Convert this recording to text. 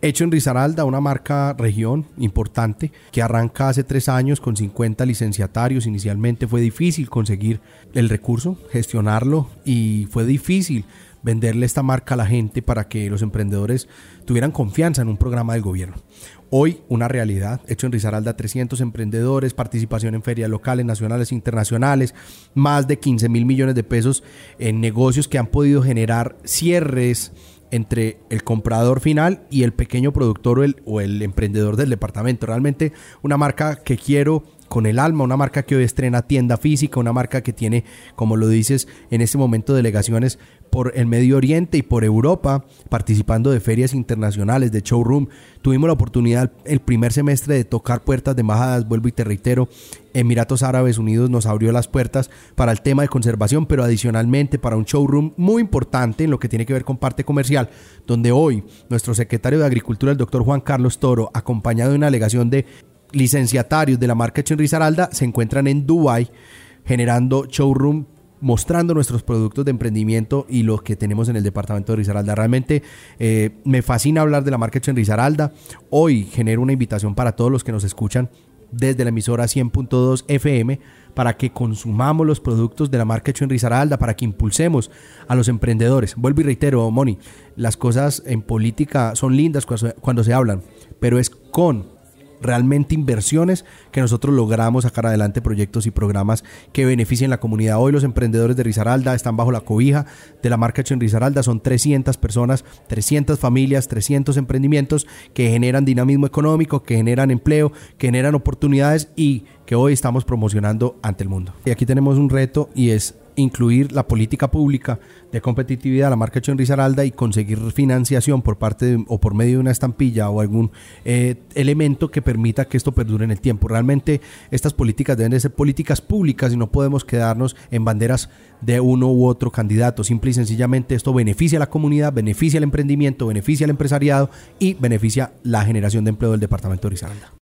Hecho en Risaralda, una marca región importante que arranca hace 3 años con 50 licenciatarios. Inicialmente fue difícil conseguir el recurso, gestionarlo, y fue difícil venderle esta marca a la gente para que los emprendedores tuvieran confianza en un programa del gobierno. Hoy, una realidad. Hecho en Risaralda, 300 emprendedores, participación en ferias locales, nacionales e internacionales, más de 15.000 millones de pesos en negocios que han podido generar cierres entre el comprador final y el pequeño productor o el emprendedor del departamento. Realmente una marca que quiero con el alma, una marca que hoy estrena tienda física, una marca que tiene, como lo dices, en este momento delegaciones por el Medio Oriente y por Europa, participando de ferias internacionales, de showroom. Tuvimos la oportunidad el primer semestre de tocar puertas de embajadas, vuelvo y te reitero, Emiratos Árabes Unidos nos abrió las puertas para el tema de conservación, pero adicionalmente para un showroom muy importante en lo que tiene que ver con parte comercial, donde hoy nuestro secretario de Agricultura, el doctor Juan Carlos Toro, acompañado de una delegación de licenciatarios de la marca Hecho en Risaralda, se encuentran en Dubái generando showroom, mostrando nuestros productos de emprendimiento y los que tenemos en el departamento de Risaralda. Realmente me fascina hablar de la marca Hecho en Risaralda. Hoy genero una invitación para todos los que nos escuchan desde la emisora 100.2 FM para que consumamos los productos de la marca Hecho en Risaralda, para que impulsemos a los emprendedores. Vuelvo y reitero, Moni, las cosas en política son lindas cuando se hablan, pero es con realmente inversiones que nosotros logramos sacar adelante proyectos y programas que beneficien la comunidad. Hoy los emprendedores de Risaralda están bajo la cobija de la marca Hecho en Risaralda. Son 300 personas, 300 familias, 300 emprendimientos que generan dinamismo económico, que generan empleo, que generan oportunidades y que hoy estamos promocionando ante el mundo. Y aquí tenemos un reto, y es incluir la política pública de competitividad a la marca Hecho en Risaralda y conseguir financiación por parte o por medio de una estampilla o algún elemento que permita que esto perdure en el tiempo. Realmente estas políticas deben de ser políticas públicas y no podemos quedarnos en banderas de uno u otro candidato. Simple y sencillamente esto beneficia a la comunidad, beneficia al emprendimiento, beneficia al empresariado y beneficia la generación de empleo del departamento de Risaralda.